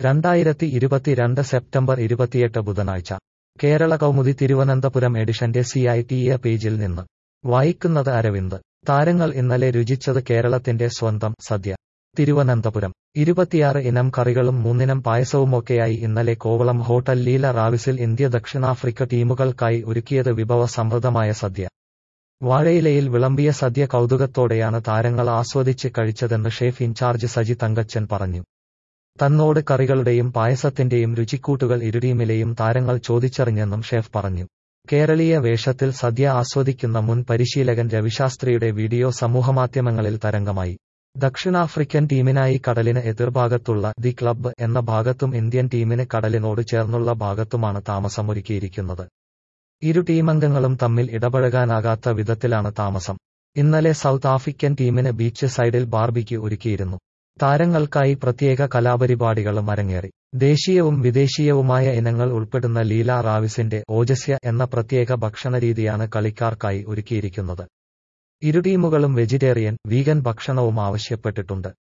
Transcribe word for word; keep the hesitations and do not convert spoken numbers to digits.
രണ്ടായിരത്തി ഇരുപത്തിരണ്ട് സെപ്റ്റംബർ ഇരുപത്തിയെട്ട് ബുധനാഴ്ച കേരള കൗമുദി തിരുവനന്തപുരം എഡിഷന്റെ സി ഐ ടി എ പേജിൽ നിന്ന് വായിക്കുന്നത് അരവിന്ദ്. താരങ്ങൾ ഇന്നലെ രുചിച്ചത് കേരളത്തിന്റെ സ്വന്തം സദ്യ. തിരുവനന്തപുരം ഇരുപത്തിയാറ് ഇനം കറികളും മൂന്നിനം പായസവുമൊക്കെയായി ഇന്നലെ കോവളം ഹോട്ടൽ ലീല റാവിസിൽ ഇന്ത്യ ദക്ഷിണാഫ്രിക്ക ടീമുകൾക്കായി ഒരുക്കിയത് വിഭവസമൃദ്ധമായ സദ്യ. വാഴയിലയിൽ വിളമ്പിയ സദ്യ കൗതുകത്തോടെയാണ് താരങ്ങൾ ആസ്വദിച്ച് കഴിച്ചതെന്ന് ഷെഫ് ഇൻചാർജ് സജി തങ്കച്ചൻ പറഞ്ഞു. തന്നോട് കറികളുടെയും പായസത്തിന്റെയും രുചിക്കൂട്ടുകൾ ഇരുടീമിലെയും താരങ്ങൾ ചോദിച്ചറിഞ്ഞെന്നും ഷെഫ് പറഞ്ഞു. കേരളീയ വേഷത്തിൽ സദ്യ ആസ്വദിക്കുന്ന മുൻ പരിശീലകൻ രവിശാസ്ത്രിയുടെ വീഡിയോ സമൂഹമാധ്യമങ്ങളിൽ തരംഗമായി. ദക്ഷിണാഫ്രിക്കൻ ടീമിനായി കടലിന് എതിർഭാഗത്തുള്ള ദി ക്ലബ്ബ് എന്ന ഭാഗത്തും ഇന്ത്യൻ ടീമിന് കടലിനോട് ചേർന്നുള്ള ഭാഗത്തുമാണ് താമസമൊരുക്കിയിരിക്കുന്നത്. ഇരു ടീമംഗങ്ങളും തമ്മിൽ ഇടപഴകാനാകാത്ത വിധത്തിലാണ് താമസം. ഇന്നലെ സൗത്ത് ആഫ്രിക്കൻ ടീമിന് ബീച്ച് സൈഡിൽ ബാർബിക്യൂ ഒരുക്കിയിരുന്നു. താരങ്ങൾക്കായി പ്രത്യേക കലാപരിപാടികളും അരങ്ങേറി. ദേശീയവും വിദേശീയവുമായ ഇനങ്ങൾ ഉൾപ്പെടുന്ന ലീല റാവിസിന്റെ ഓജസ്യ എന്ന പ്രത്യേക ഭക്ഷണരീതിയാണ് കളിക്കാർക്കായി ഒരുക്കിയിരിക്കുന്നത്. ഇരു ടീമുകളും വെജിറ്റേറിയൻ, വീഗൻ ഭക്ഷണവും ആവശ്യപ്പെട്ടിട്ടുണ്ട്.